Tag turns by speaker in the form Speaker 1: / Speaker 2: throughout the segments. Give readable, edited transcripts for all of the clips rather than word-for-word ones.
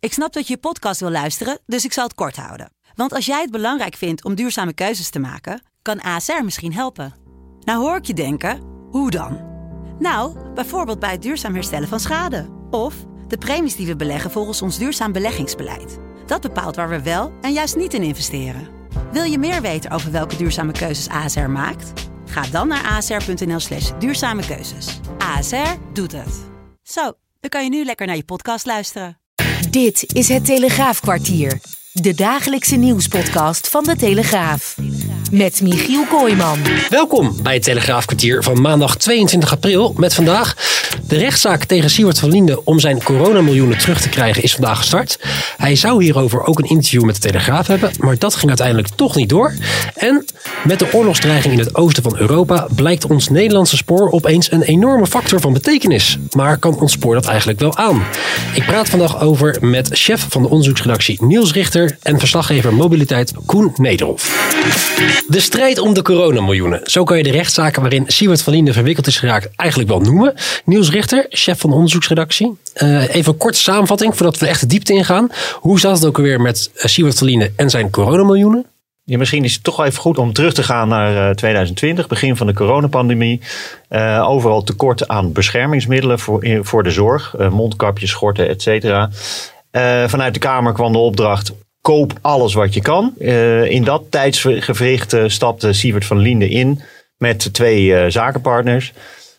Speaker 1: Ik snap dat je podcast wil luisteren, dus ik zal het kort houden. Want als jij het belangrijk vindt om duurzame keuzes te maken, kan ASR misschien helpen. Nou hoor ik je denken, hoe dan? Nou, bijvoorbeeld bij het duurzaam herstellen van schade. Of de premies die we beleggen volgens ons duurzaam beleggingsbeleid. Dat bepaalt waar we wel en juist niet in investeren. Wil je meer weten over welke duurzame keuzes ASR maakt? Ga dan naar asr.nl/duurzame keuzes. ASR doet het. Zo, dan kan je nu lekker naar je podcast luisteren.
Speaker 2: Dit is het Telegraafkwartier. De dagelijkse nieuwspodcast van de Telegraaf. Met Michiel Kooijman.
Speaker 3: Welkom bij het Telegraafkwartier van maandag 22 april. Met vandaag de rechtszaak tegen Siewert van Liende om zijn coronamiljoenen terug te krijgen is vandaag gestart. Hij zou hierover ook een interview met de Telegraaf hebben, maar dat ging uiteindelijk toch niet door. En met de oorlogsdreiging in het oosten van Europa blijkt ons Nederlandse spoor opeens een enorme factor van betekenis. Maar kan ons spoor dat eigenlijk wel aan? Ik praat vandaag over met chef van de onderzoeksredactie Niels Richter en verslaggever mobiliteit Koen Nederhof. De strijd om de coronamiljoenen. Zo kan je de rechtszaken waarin Siewert van Liende verwikkeld is geraakt eigenlijk wel noemen. Niels Richter, chef van de onderzoeksredactie. Even een korte samenvatting voordat we echt de diepte ingaan. Hoe zat het ook alweer met Siewert van Liende en zijn coronamiljoenen?
Speaker 4: Ja, misschien is het toch wel even goed om terug te gaan naar 2020, begin van de coronapandemie. Overal tekort aan beschermingsmiddelen voor de zorg, mondkapjes, schorten, et cetera. Vanuit de Kamer kwam de opdracht: koop alles wat je kan. In dat tijdsgevricht stapte Siewert van Liende in met twee zakenpartners.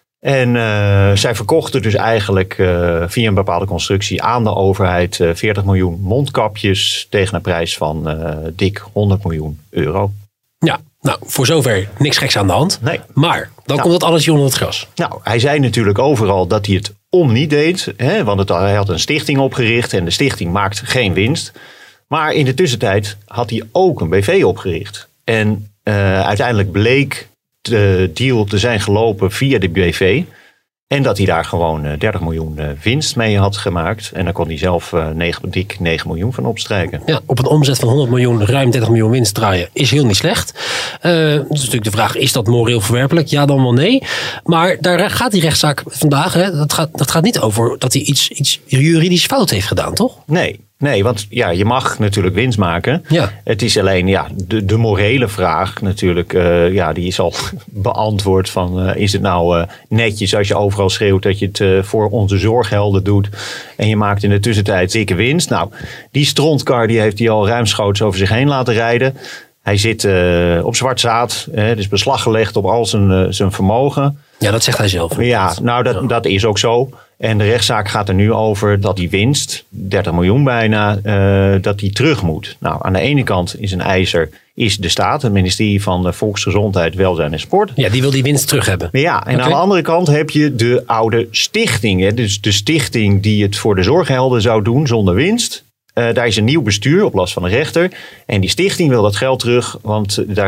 Speaker 4: En zij verkochten dus eigenlijk via een bepaalde constructie aan de overheid 40 miljoen mondkapjes tegen een prijs van dik 100 miljoen euro.
Speaker 3: Ja, nou voor zover niks geks aan de hand.
Speaker 4: Nee.
Speaker 3: Maar dan komt dat alles onder het gras.
Speaker 4: Nou, hij zei natuurlijk overal dat hij het niet deed. Hè, want hij had een stichting opgericht en de stichting maakt geen winst. Maar in de tussentijd had hij ook een BV opgericht. En uiteindelijk bleek de deal te zijn gelopen via de BV. En dat hij daar gewoon 30 miljoen winst mee had gemaakt. En daar kon hij zelf dik 9 miljoen van opstrijken.
Speaker 3: Ja, op een omzet van 100 miljoen ruim 30 miljoen winst draaien is heel niet slecht. Dat is natuurlijk de vraag, is dat moreel verwerpelijk? Ja, dan wel nee. Maar daar gaat die rechtszaak vandaag. Hè, dat gaat niet over dat hij iets juridisch fout heeft gedaan, toch?
Speaker 4: Nee, want ja, je mag natuurlijk winst maken. Ja. Het is alleen de morele vraag natuurlijk. Die is al beantwoord van is het nou netjes als je overal schreeuwt dat je het voor onze zorghelden doet. En je maakt in de tussentijd dikke winst. Nou, die strontkar die heeft hij al ruimschoots over zich heen laten rijden. Hij zit op zwart zaad. Dus beslag gelegd op al zijn vermogen.
Speaker 3: Ja, dat zegt hij zelf.
Speaker 4: Ja, nou dat is ook zo. En de rechtszaak gaat er nu over dat die winst, 30 miljoen bijna, dat die terug moet. Nou, aan de ene kant is een eiser de staat, het ministerie van Volksgezondheid, Welzijn en Sport. Ja,
Speaker 3: die wil die winst terug hebben.
Speaker 4: Ja, en aan de andere kant heb je de oude stichting. Hè, dus de stichting die het voor de zorghelden zou doen zonder winst. Daar is een nieuw bestuur op last van de rechter. En die stichting wil dat geld terug, want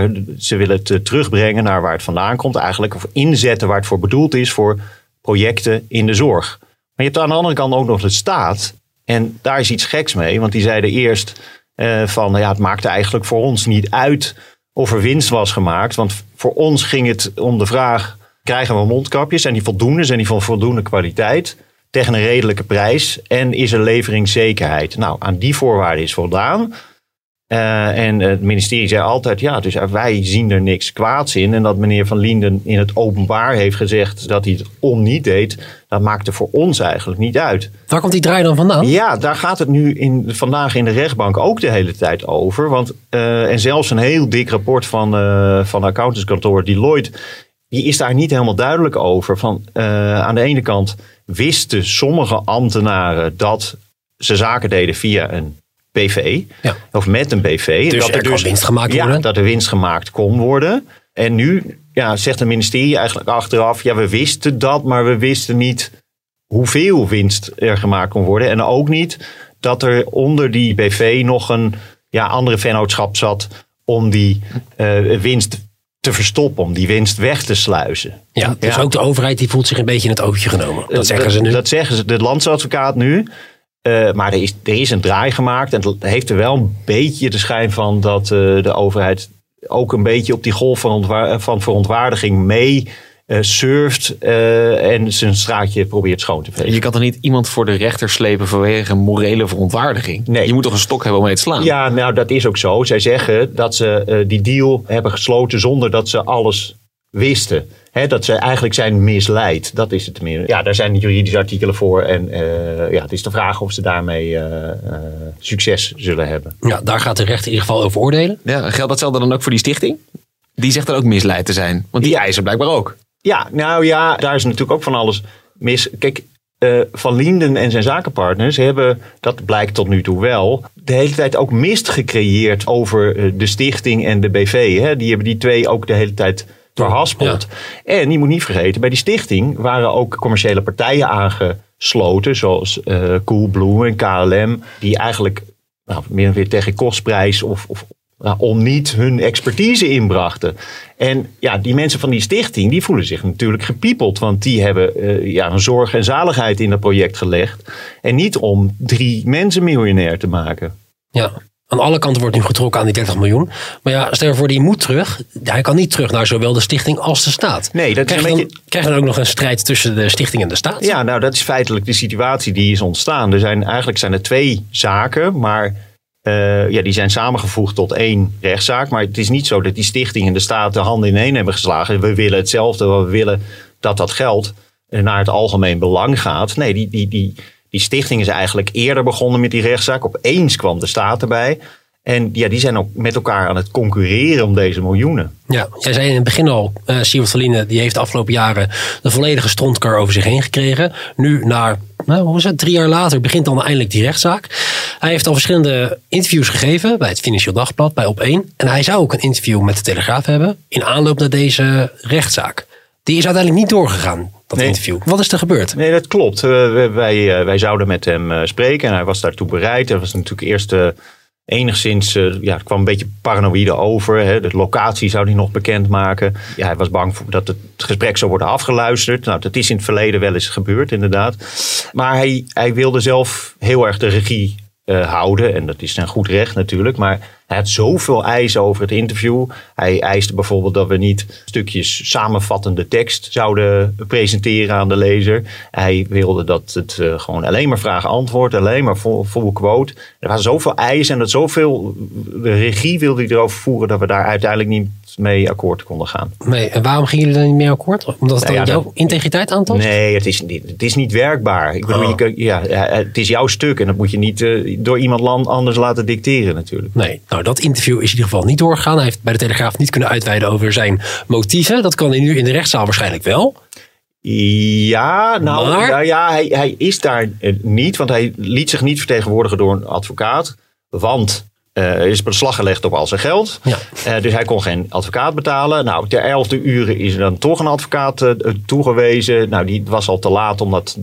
Speaker 4: ze willen het terugbrengen naar waar het vandaan komt. Eigenlijk of inzetten waar het voor bedoeld is voor projecten in de zorg. Maar je hebt aan de andere kant ook nog de staat. En daar is iets geks mee. Want die zeiden eerst het maakte eigenlijk voor ons niet uit of er winst was gemaakt. Want voor ons ging het om de vraag, krijgen we mondkapjes? Zijn die voldoende? Zijn die van voldoende kwaliteit? Tegen een redelijke prijs. En is er leveringszekerheid? Nou, aan die voorwaarden is voldaan. En het ministerie zei altijd, dus wij zien er niks kwaads in. En dat meneer Van Liende in het openbaar heeft gezegd dat hij het niet deed. Dat maakte voor ons eigenlijk niet uit.
Speaker 3: Waar komt die draai dan vandaan?
Speaker 4: Ja, daar gaat het nu vandaag in de rechtbank ook de hele tijd over. Want en zelfs een heel dik rapport van accountantskantoor Deloitte, die is daar niet helemaal duidelijk over. Aan de ene kant wisten sommige ambtenaren dat ze zaken deden via een BV, of met een BV.
Speaker 3: Dus
Speaker 4: dat
Speaker 3: er kan winst gemaakt worden?
Speaker 4: Ja, dat er winst gemaakt kon worden. En nu zegt het ministerie eigenlijk achteraf, we wisten dat, maar we wisten niet hoeveel winst er gemaakt kon worden. En ook niet dat er onder die BV nog een andere vennootschap zat om die winst te verstoppen, om die winst weg te sluizen.
Speaker 3: Ja, dus ook de overheid die voelt zich een beetje in het ootje genomen. Dat zeggen ze nu.
Speaker 4: Dat zeggen ze, de landsadvocaat nu. Maar er is een draai gemaakt. En het heeft er wel een beetje de schijn van dat de overheid ook een beetje op die golf van verontwaardiging mee surft en zijn straatje probeert schoon te vegen.
Speaker 5: Je kan toch niet iemand voor de rechter slepen vanwege een morele verontwaardiging?
Speaker 4: Nee.
Speaker 5: Je moet toch een stok hebben om mee te slaan?
Speaker 4: Ja, nou dat is ook zo. Zij zeggen dat ze die deal hebben gesloten zonder dat ze alles wisten. Dat ze eigenlijk zijn misleid. Dat is het meer. Ja, daar zijn juridische artikelen voor. En het is de vraag of ze daarmee succes zullen hebben.
Speaker 3: Ja, daar gaat de rechter in ieder geval over oordelen.
Speaker 5: Ja, geldt datzelfde dan ook voor die stichting? Die zegt dan ook misleid te zijn. Want die eisen blijkbaar ook.
Speaker 4: Ja, nou ja, daar is natuurlijk ook van alles mis. Kijk, Van Lienden en zijn zakenpartners hebben, dat blijkt tot nu toe wel, de hele tijd ook mist gecreëerd over de stichting en de BV. Hè? Die hebben die twee ook de hele tijd verhaspeld. Ja. En je moet niet vergeten, bij die stichting waren ook commerciële partijen aangesloten, zoals Coolblue en KLM, die eigenlijk meer weer tegen kostprijs of om niet hun expertise inbrachten. En ja, die mensen van die stichting, die voelen zich natuurlijk gepiepeld. Want die hebben een zorg en zaligheid in dat project gelegd. En niet om 3 mensen miljonair te maken.
Speaker 3: Ja, aan alle kanten wordt nu getrokken aan die 30 miljoen. Maar ja, stel je voor, die moet terug. Hij kan niet terug naar zowel de stichting als de staat.
Speaker 4: Nee, dat is
Speaker 3: krijg je dan ook nog een strijd tussen de stichting en de staat?
Speaker 4: Ja, nou dat is feitelijk de situatie die is ontstaan. Eigenlijk zijn er 2 zaken, maar die zijn samengevoegd tot 1 rechtszaak. Maar het is niet zo dat die stichting en de staat de handen in één hebben geslagen. We willen hetzelfde, we willen dat geld naar het algemeen belang gaat. Nee, die stichting is eigenlijk eerder begonnen met die rechtszaak. Opeens kwam de staat erbij. En ja, die zijn ook met elkaar aan het concurreren om deze miljoenen. Ja,
Speaker 3: jij zei in het begin al, Siewert van Lienden, die heeft de afgelopen jaren de volledige strontkar over zich heen gekregen. Nu, 3 jaar later, begint dan eindelijk die rechtszaak. Hij heeft al verschillende interviews gegeven bij het Financieel Dagblad, bij Op1. En hij zou ook een interview met de Telegraaf hebben in aanloop naar deze rechtszaak. Die is uiteindelijk niet doorgegaan, dat interview. Wat is er gebeurd?
Speaker 4: Nee, dat klopt. Wij zouden met hem spreken en hij was daartoe bereid. Er was natuurlijk eerst enigszins, het kwam een beetje paranoïde over. Hè. De locatie zou hij nog bekendmaken. Ja, hij was bang dat het gesprek zou worden afgeluisterd. Nou, dat is in het verleden wel eens gebeurd, inderdaad. Maar hij wilde zelf heel erg de regie houden. En dat is een goed recht natuurlijk. Maar hij had zoveel eisen over het interview. Hij eiste bijvoorbeeld dat we niet stukjes samenvattende tekst zouden presenteren aan de lezer. Hij wilde dat het gewoon alleen maar vraag-antwoord, alleen maar full quote. Er waren zoveel eisen en dat zoveel de regie wilde hij erover voeren dat we daar uiteindelijk niet mee akkoord konden gaan.
Speaker 3: Nee, en waarom gingen jullie dan niet mee akkoord? Omdat het dan jouw integriteit aantast?
Speaker 4: Nee, het is niet werkbaar. Ik bedoel, het is jouw stuk en dat moet je niet door iemand anders laten dicteren natuurlijk.
Speaker 3: Nee, nou dat interview is in ieder geval niet doorgegaan. Hij heeft bij de Telegraaf niet kunnen uitweiden over zijn motieven. Dat kan hij nu in de rechtszaal waarschijnlijk wel.
Speaker 4: Ja, hij is daar niet, want hij liet zich niet vertegenwoordigen door een advocaat. Want er is beslag gelegd op al zijn geld. Ja. Dus hij kon geen advocaat betalen. Nou, ter 11e uur is er dan toch een advocaat toegewezen. Nou, die was al te laat om dat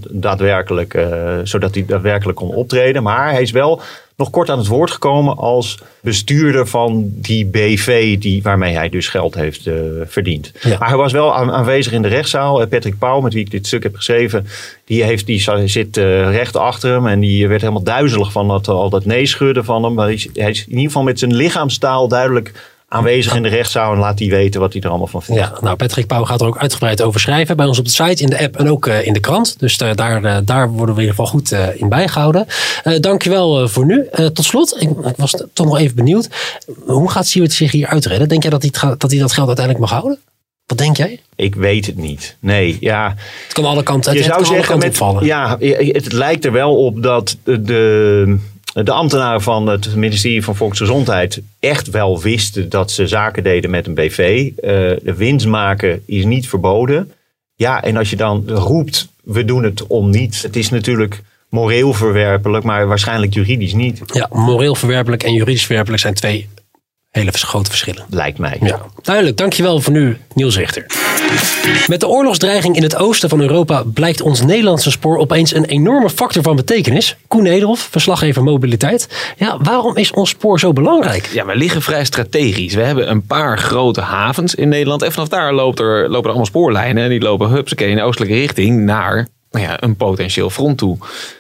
Speaker 4: zodat hij daadwerkelijk kon optreden. Maar hij is wel nog kort aan het woord gekomen als bestuurder van die BV waarmee hij dus geld heeft verdiend. Ja. Maar hij was wel aanwezig in de rechtszaal. Patrick Pauw, met wie ik dit stuk heb geschreven, die zit recht achter hem en die werd helemaal duizelig van al dat neeschudden van hem. Maar hij is in ieder geval met zijn lichaamstaal duidelijk aanwezig in de rechtszaal en laat hij weten wat hij er allemaal van vindt. Ja,
Speaker 3: nou, Patrick Pauw gaat er ook uitgebreid over schrijven bij ons op de site, in de app en ook in de krant. Dus daar worden we in ieder geval goed in bijgehouden. Dankjewel voor nu. Tot slot, ik was toch nog even benieuwd. Hoe gaat Siewert zich hier uitredden? Denk jij dat hij dat geld uiteindelijk mag houden? Wat denk jij?
Speaker 4: Ik weet het niet. Nee, ja.
Speaker 3: Het kan alle kanten opvallen.
Speaker 4: Ja, het lijkt er wel op dat de ambtenaren van het ministerie van Volksgezondheid echt wel wisten dat ze zaken deden met een BV. De winst maken is niet verboden. Ja, en als je dan roept, we doen het om niets. Het is natuurlijk moreel verwerpelijk, maar waarschijnlijk juridisch niet.
Speaker 3: Ja, moreel verwerpelijk en juridisch verwerpelijk zijn 2 hele grote verschillen.
Speaker 4: Lijkt mij.
Speaker 3: Ja, duidelijk. Dankjewel voor nu, Niels Richter. Met de oorlogsdreiging in het oosten van Europa blijkt ons Nederlandse spoor opeens een enorme factor van betekenis. Koen Nederhoff, verslaggever mobiliteit. Ja, waarom is ons spoor zo belangrijk?
Speaker 5: Ja, we liggen vrij strategisch. We hebben een paar grote havens in Nederland. En vanaf daar lopen er allemaal spoorlijnen. En die lopen hupsakee in de oostelijke richting naar een potentieel front toe.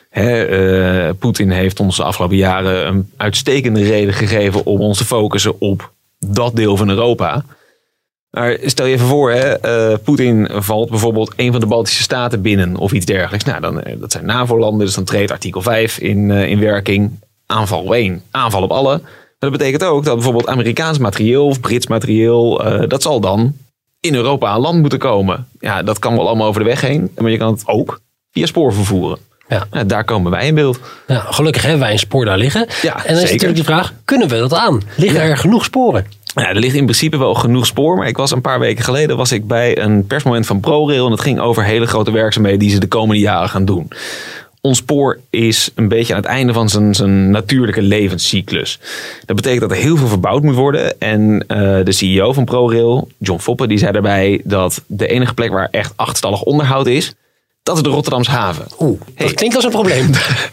Speaker 5: Poetin heeft ons de afgelopen jaren een uitstekende reden gegeven om ons te focussen op dat deel van Europa. Maar stel je even voor, Poetin valt bijvoorbeeld een van de Baltische staten binnen of iets dergelijks. Nou, dat zijn NAVO-landen, dus dan treedt artikel 5 in werking. Aanval 1, aanval op alle. Maar dat betekent ook dat bijvoorbeeld Amerikaans materieel of Brits materieel, dat zal dan in Europa aan land moeten komen. Ja, dat kan wel allemaal over de weg heen, maar je kan het ook via spoor vervoeren. Ja. Nou, daar komen wij in beeld.
Speaker 3: Ja, gelukkig hebben wij een spoor daar liggen.
Speaker 5: Ja,
Speaker 3: en dan is natuurlijk de vraag, kunnen we dat aan? Liggen er genoeg sporen?
Speaker 5: Ja, er ligt in principe wel genoeg spoor. Maar een paar weken geleden bij een persmoment van ProRail. En dat ging over hele grote werkzaamheden die ze de komende jaren gaan doen. Ons spoor is een beetje aan het einde van zijn natuurlijke levenscyclus. Dat betekent dat er heel veel verbouwd moet worden. En de CEO van ProRail, John Foppe, die zei daarbij dat de enige plek waar echt achterstallig onderhoud is, dat is de Rotterdamse haven.
Speaker 3: Dat klinkt als een probleem.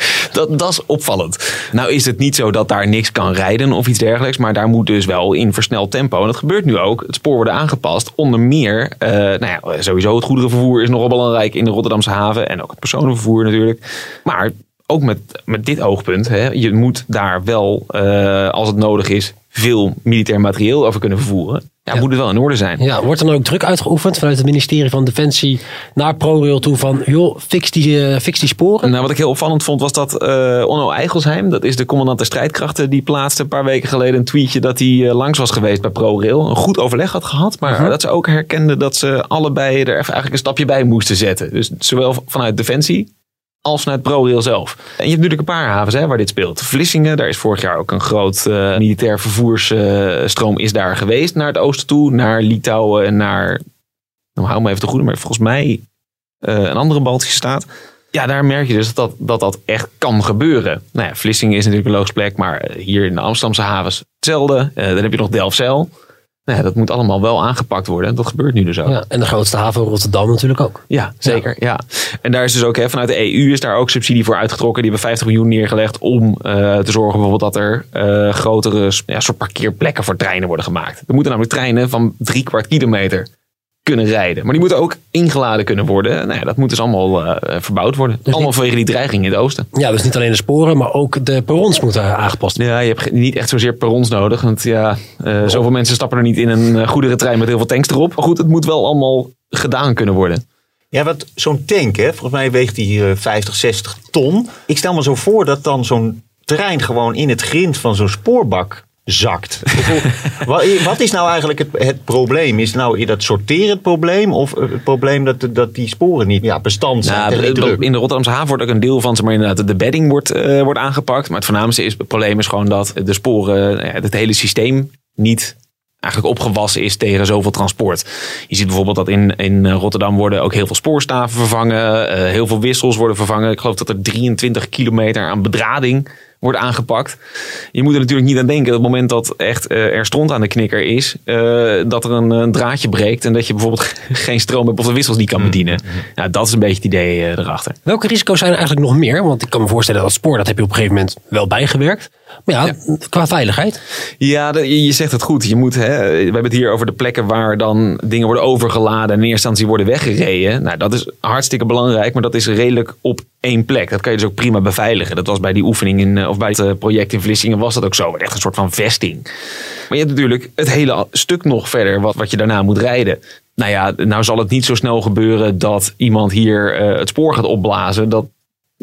Speaker 5: Dat is opvallend. Nou is het niet zo dat daar niks kan rijden of iets dergelijks. Maar daar moet dus wel in versneld tempo. En dat gebeurt nu ook. Het spoor wordt aangepast. Onder meer, sowieso het goederenvervoer is nogal belangrijk in de Rotterdamse haven. En ook het personenvervoer natuurlijk. Maar ook met dit oogpunt. Je moet daar wel, als het nodig is, veel militair materieel over kunnen vervoeren. Ja, moet het wel in orde zijn.
Speaker 3: Ja, wordt er dan ook druk uitgeoefend vanuit het ministerie van Defensie naar ProRail toe van, joh, fix die sporen?
Speaker 5: Nou, wat ik heel opvallend vond was dat Onno Eigelsheim, dat is de commandant der strijdkrachten, die plaatste een paar weken geleden een tweetje dat hij langs was geweest bij ProRail. Een goed overleg had gehad, maar dat ze ook herkenden dat ze allebei er even eigenlijk een stapje bij moesten zetten. Dus zowel vanuit Defensie als vanuit ProRail zelf. En je hebt natuurlijk een paar havens waar dit speelt. Vlissingen, daar is vorig jaar ook een groot militair vervoersstroom is daar geweest naar het oosten toe, naar Litouwen en naar, nou hou me even te goede, maar volgens mij een andere Baltische staat. Ja, daar merk je dus dat echt kan gebeuren. Nou ja, Vlissingen is natuurlijk een logische plek, maar hier in de Amsterdamse havens hetzelfde. Dan heb je nog Delfzijl. Nou ja, dat moet allemaal wel aangepakt worden. Dat gebeurt nu dus ook. Ja,
Speaker 3: en de grootste haven Rotterdam natuurlijk ook.
Speaker 5: Ja, zeker. Ja. En daar is dus ook vanuit de EU is daar ook subsidie voor uitgetrokken. Die hebben 50 miljoen neergelegd om te zorgen bijvoorbeeld dat er grotere soort parkeerplekken voor treinen worden gemaakt. Er moeten namelijk treinen van 3/4 kilometer kunnen rijden. Maar die moeten ook ingeladen kunnen worden. Nou ja, dat moet dus allemaal verbouwd worden. Dus allemaal vanwege die dreiging in het oosten.
Speaker 3: Ja, dus niet alleen de sporen, maar ook de perrons moeten aangepast worden.
Speaker 5: Ja, je hebt niet echt zozeer perrons nodig. Want zoveel mensen stappen er niet in een goederentrein met heel veel tanks erop. Maar goed, het moet wel allemaal gedaan kunnen worden.
Speaker 4: Ja, wat zo'n tank, volgens mij weegt die 50, 60 ton. Ik stel me zo voor dat dan zo'n trein gewoon in het grind van zo'n spoorbak zakt. Wat is nou eigenlijk het probleem? Is nou dat sorteren het probleem? Of het probleem dat die sporen niet bestand zijn?
Speaker 5: In de Rotterdamse haven wordt ook een deel van, maar inderdaad, de bedding wordt aangepakt. Maar het voornaamste het probleem is gewoon dat de sporen, het hele systeem niet eigenlijk opgewassen is tegen zoveel transport. Je ziet bijvoorbeeld dat in Rotterdam worden ook heel veel spoorstaven vervangen. Heel veel wissels worden vervangen. Ik geloof dat er 23 kilometer aan bedrading wordt aangepakt. Je moet er natuurlijk niet aan denken dat op het moment dat echt er stront aan de knikker is, dat er een draadje breekt en dat je bijvoorbeeld geen stroom hebt of de wissels niet kan bedienen. Nou, dat is een beetje het idee erachter.
Speaker 3: Welke risico's zijn er eigenlijk nog meer? Want ik kan me voorstellen dat spoor, dat heb je op een gegeven moment wel bijgewerkt. Maar qua veiligheid?
Speaker 5: Ja, je zegt het goed. Je moet, we hebben het hier over de plekken waar dan dingen worden overgeladen en in eerste instantie worden weggereden. Nou, dat is hartstikke belangrijk, maar dat is redelijk op één plek. Dat kan je dus ook prima beveiligen. Dat was bij die oefening of bij het project in Vlissingen was dat ook zo. Echt een soort van vesting. Maar je hebt natuurlijk het hele stuk nog verder wat je daarna moet rijden. Nou ja, nou zal het niet zo snel gebeuren dat iemand hier het spoor gaat opblazen. Dat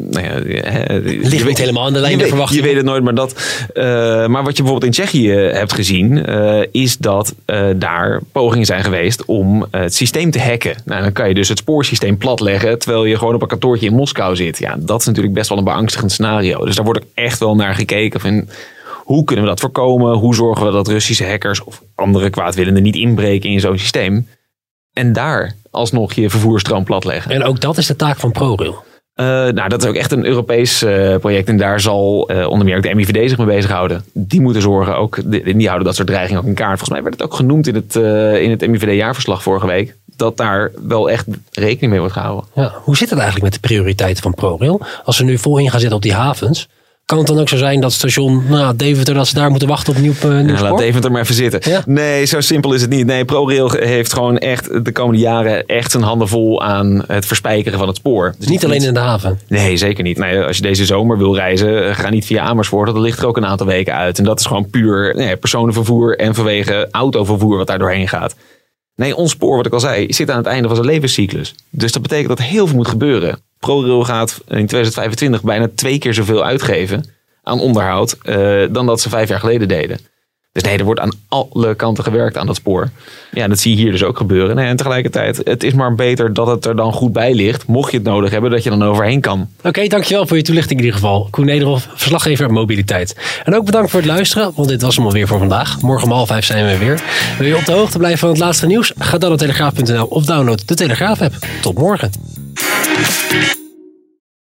Speaker 3: ligt niet helemaal aan de lijn der verwachting.
Speaker 5: Je weet het nooit, maar wat je bijvoorbeeld in Tsjechië hebt gezien, is dat daar pogingen zijn geweest om het systeem te hacken. Nou, dan kan je dus het spoorsysteem platleggen terwijl je gewoon op een kantoortje in Moskou zit. Ja, dat is natuurlijk best wel een beangstigend scenario. Dus daar wordt ook echt wel naar gekeken van hoe kunnen we dat voorkomen? Hoe zorgen we dat Russische hackers of andere kwaadwillenden niet inbreken in zo'n systeem? En daar alsnog je vervoersstroom platleggen.
Speaker 3: En ook dat is de taak van ProRail.
Speaker 5: Dat is ook echt een Europees project. En daar zal onder meer ook de MIVD zich mee bezighouden. Die moeten zorgen ook. Die houden dat soort dreigingen ook in kaart. Volgens mij werd het ook genoemd in het MIVD-jaarverslag vorige week. Dat daar wel echt rekening mee wordt gehouden.
Speaker 3: Ja, hoe zit het eigenlijk met de prioriteiten van ProRail? Als ze nu vol in gaan zetten op die havens. Kan het dan ook zo zijn dat station Deventer, dat ze daar moeten wachten op nieuw spoor?
Speaker 5: Laat Deventer maar even zitten. Ja? Nee, zo simpel is het niet. Nee, ProRail heeft gewoon echt de komende jaren echt zijn handen vol aan het verspijkeren van het spoor.
Speaker 3: Dus niet alleen in de haven?
Speaker 5: Nee, zeker niet. Nee, als je deze zomer wil reizen, ga niet via Amersfoort. Dat ligt er ook een aantal weken uit. En dat is gewoon puur personenvervoer en vanwege autovervoer wat daar doorheen gaat. Nee, ons spoor, wat ik al zei, zit aan het einde van zijn levenscyclus. Dus dat betekent dat heel veel moet gebeuren. ProRail gaat in 2025 bijna 2 keer zoveel uitgeven aan onderhoud dan dat ze 5 jaar geleden deden. Dus nee, er wordt aan alle kanten gewerkt aan dat spoor. Ja, dat zie je hier dus ook gebeuren. Nee, en tegelijkertijd, het is maar beter dat het er dan goed bij ligt. Mocht je het nodig hebben, dat je dan overheen kan.
Speaker 3: Oké, dankjewel voor je toelichting in ieder geval. Koen Nederhoff, verslaggever mobiliteit. En ook bedankt voor het luisteren, want dit was hem alweer voor vandaag. Morgen om 4:30 zijn we weer. Wil je op de hoogte blijven van het laatste nieuws? Ga dan naar telegraaf.nl of download de Telegraaf-app. Tot morgen.